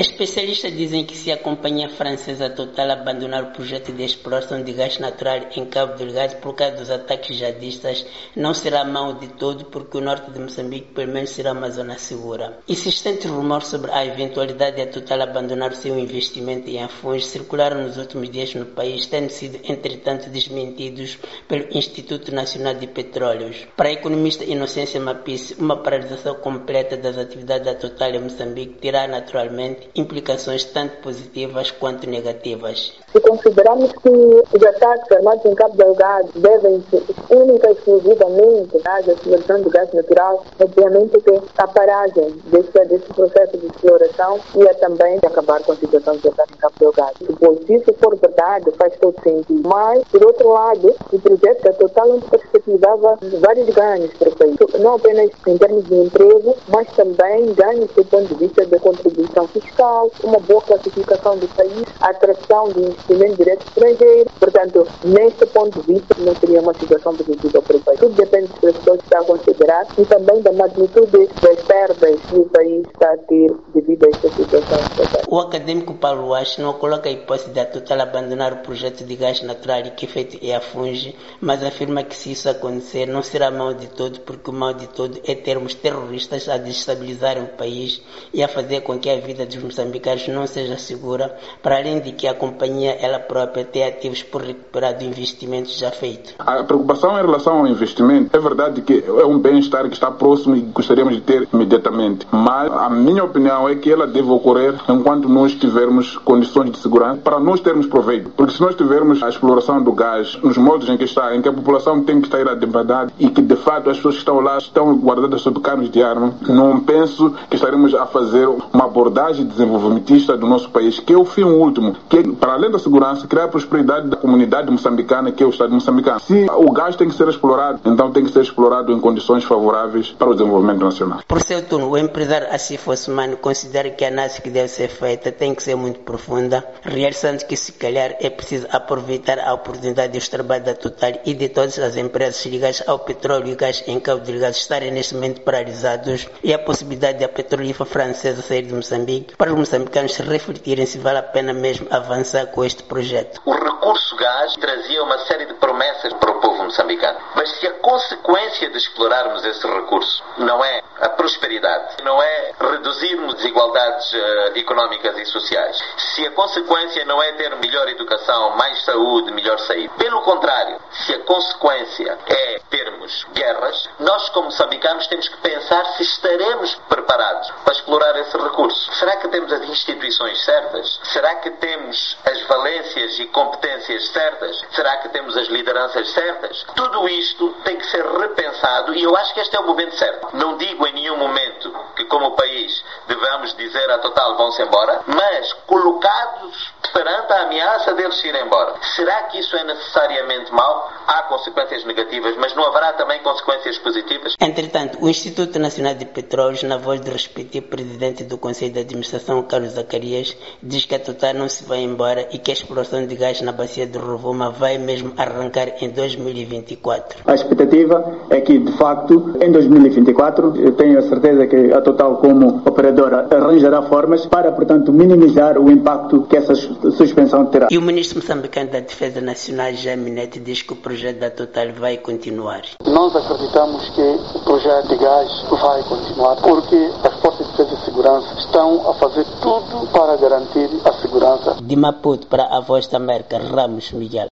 Especialistas dizem que se a companhia francesa Total abandonar o projeto de exploração de gás natural em Cabo Delgado por causa dos ataques jihadistas, não será mau de todo, porque o norte de Moçambique pelo menos será uma zona segura. Insistentes rumores sobre a eventualidade de a Total abandonar o seu investimento em Afuns circularam nos últimos dias no país, tendo sido entretanto desmentidos pelo Instituto Nacional de Petróleos. Para a economista Inocência Mapisse, uma paralisação completa das atividades da Total em Moçambique terá naturalmente implicações tanto positivas quanto negativas. Se considerarmos que os ataques armados em Cabo Delgado devem-se única e exclusivamente à exploração do gás natural, obviamente que a paragem desse processo de exploração ia também acabar com a situação de ataque em Cabo Delgado. Se isso for verdade, faz todo sentido. Mas, por outro lado, o projeto da Total perspectivava vários ganhos para o país, não apenas em termos de emprego, mas também ganhos do ponto de vista da contribuição fiscal, uma boa classificação do país, a atração de investimento direto estrangeiro. Portanto, neste ponto de vista, não seria uma situação positiva para o país. Tudo depende das pessoas que está a considerar e também da magnitude das perdas que o país está a ter devido a esta situação. O acadêmico Paulo Wash não coloca a hipótese da Total abandonar o projeto de gás natural e que feito é a Funge, mas afirma que se isso acontecer não será mal de todo, porque o mal de todo é termos terroristas a destabilizarem o país e a fazer com que a vida dos moçambicanos não seja segura, para além de que a companhia ela própria tem ativos por recuperar do investimento já feito. A preocupação em relação ao investimento é verdade que é um bem-estar que está próximo e gostaríamos de ter imediatamente, mas a minha opinião é que ela deve ocorrer enquanto nós tivermos condições de segurança para nós termos proveito, porque se nós tivermos a exploração do gás nos moldes em que está, em que a população tem que estar a debandade e que de fato as pessoas que estão lá estão guardadas sob canos de arma, não penso que estaremos a fazer uma abordagem desenvolvimentista do nosso país, que é o fim último, que é, para além da segurança, criar a prosperidade da comunidade moçambicana, que é o Estado moçambicano. Se o gás tem que ser explorado, então tem que ser explorado em condições favoráveis para o desenvolvimento nacional. Por seu turno, o empresário Assif Osmani considera que a análise que deve ser feita tem que ser muito profunda, realçando que se calhar é preciso aproveitar a oportunidade dos trabalhos da Total e de todas as empresas ligadas ao petróleo e gás em Cabo Delgado estarem neste momento paralisados e a possibilidade de a petrolífera francesa sair de Moçambique, para os moçambicanos se refletirem se vale a pena mesmo avançar com este projeto. O recurso gás trazia uma série de promessas para o povo moçambicano, mas se a consequência de explorarmos esse recurso não é a prosperidade, não é reduzirmos desigualdades económicas e sociais, se a consequência não é ter melhor educação, mais saúde, melhor saúde, pelo contrário, se a consequência é termos guerras, nós como moçambicanos temos que pensar se estaremos preparados para explorar esse recurso. Será que temos as instituições certas? Será que temos as valências e competências certas? Será que temos as lideranças certas? Tudo isto tem que ser repensado e eu acho que este é o momento certo. Não digo em nenhum momento que como país devamos dizer à Total vão-se embora, mas colocados perante a ameaça deles ir embora. Será que isso é necessariamente mau? Há consequências negativas, mas não haverá também consequências positivas? Entretanto, o Instituto Nacional de Petróleos, na voz do respectivo presidente do Conselho de Administração, Carlos Zacarias, diz que a Total não se vai embora e que a exploração de gás na bacia do Rovuma vai mesmo arrancar em 2024. A expectativa é que, de facto, em 2024, eu tenho a certeza que a Total, como operadora, arranjará formas para, portanto, minimizar o impacto que essa suspensão terá. E o ministro moçambicano da Defesa Nacional, Jaime Neto, diz que o projeto da Total vai continuar. Nós acreditamos que o projeto de gás vai continuar, porque as forças de defesa e segurança estão a fazer tudo para garantir a segurança. De Maputo para a Voz da América, Ramos Miguel.